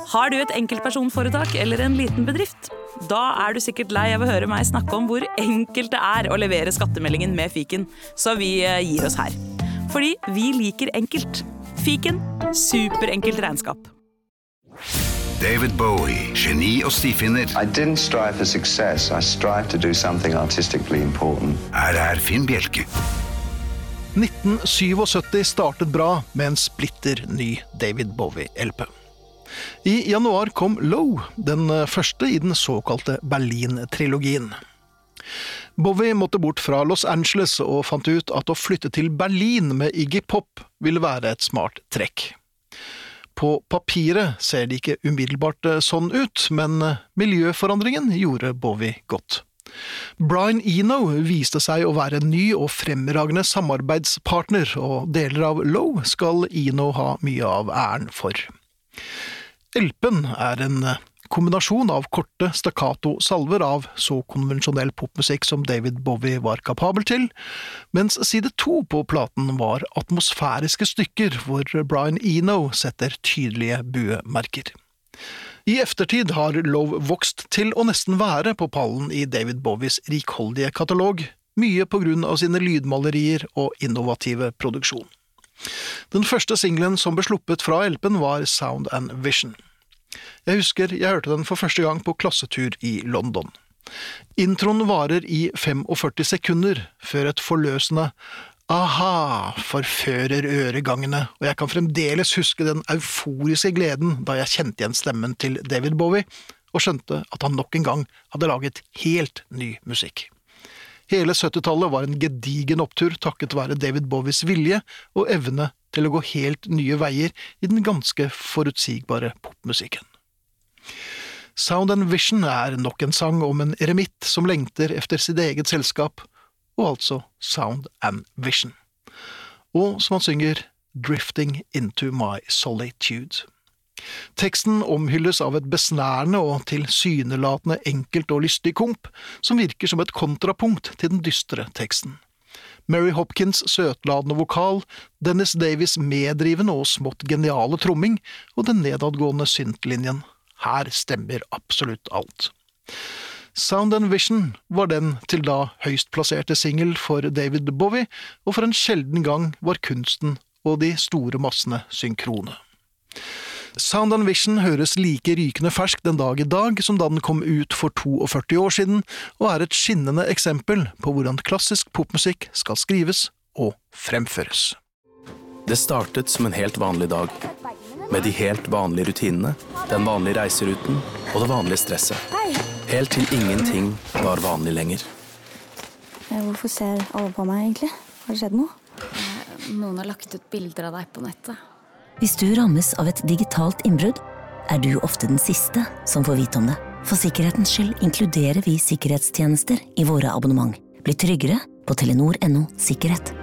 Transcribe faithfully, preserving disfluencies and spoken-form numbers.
Har du et enkeltpersonforetak eller en liten bedrift? Da er du sikkert lei av å høre meg snakke om hvor enkelt det er å levere skattemeldingen med Fiken, så vi gir oss her. Fordi vi liker enkelt. Fiken, superenkelt regnskap. David Bowie, geni og stifinner. I didn't strive for success. I strive to do something artistically important. Her er Finn Bjelke. nitten syttisju startet bra med en splitter ny David Bowie-L P. I januar kom Low, den første i den såkalte Berlin-trilogien. Bowie måtte bort fra Los Angeles og fant ut at å flytte til Berlin med Iggy Pop ville være et smart trekk. På papiret ser det ikke umiddelbart sånn ut, men miljøforandringen gjorde Bowie godt. Brian Eno viste seg å være en ny og fremragende samarbeidspartner, og deler av Low skal Eno ha mye av æren for. L P'en er en kombinasjon av korte staccato-salver av så konvensjonell popmusikk som David Bowie var kapabel til, mens side to på platen var atmosfæriske stykker hvor Brian Eno setter tydelige buemerker. I eftertid har Low vokst til å nesten være på pallen i David Bowies rikholdige katalog, mye på grunn av sine lydmalerier og innovative produksjon. Den første singlen som ble sluppet fra L P'en var Sound and Vision. Jeg husker jeg hørte den for første gang på klassetur i London. Introen varer i førtifem sekunder før et forløsende «aha» forfører øregangene, og jeg kan fremdeles huske den euforiske gleden da jeg kjente igjen stemmen til David Bowie og skjønte at han nok en gang hadde laget helt ny musikk. Hele syttitallet var en gedigen opptur takket være David Bowies vilje og evne til å gå helt nye veier i den ganske forutsigbare popmusikken. Sound and Vision er nok en sang om en eremitt som lengter efter sitt eget selskap, og altså Sound and Vision. Og som han synger Drifting into my solitude. Teksten omhylles av et besnærende og tilsynelatende enkelt og lystig komp, som virker som et kontrapunkt til den dystre teksten. Mary Hopkins søtladende vokal, Dennis Davis meddrivende og smått geniale tromming, og den nedadgående syntlinjen. Her stemmer absolutt alt. Sound and Vision var den til da høyst plasserte single for David Bowie, og for en sjelden gang var kunsten og de store massene synkrone. Sound and Vision høres like rykende fersk den dag i dag som da den kom ut for førti år siden, og er et skinnende eksempel på hvordan klassisk popmusikk skal skrives og fremføres. Det startet som en helt vanlig dag, med de helt vanlige rutinene, den vanlige reiseruten og det vanlige stresset. Helt til ingenting var vanlig lenger. Hvorfor ser alle på meg egentlig? Har det skjedd noe? Noen har lagt ut bilder av deg på nettet. Hvis du rammes av et digitalt innbrudd, er du ofte den siste som får vite om det. For sikkerhetens skyld inkluderer vi sikkerhetstjenester i våre abonnement. Bli tryggere på telenor punktum no sikkerhet.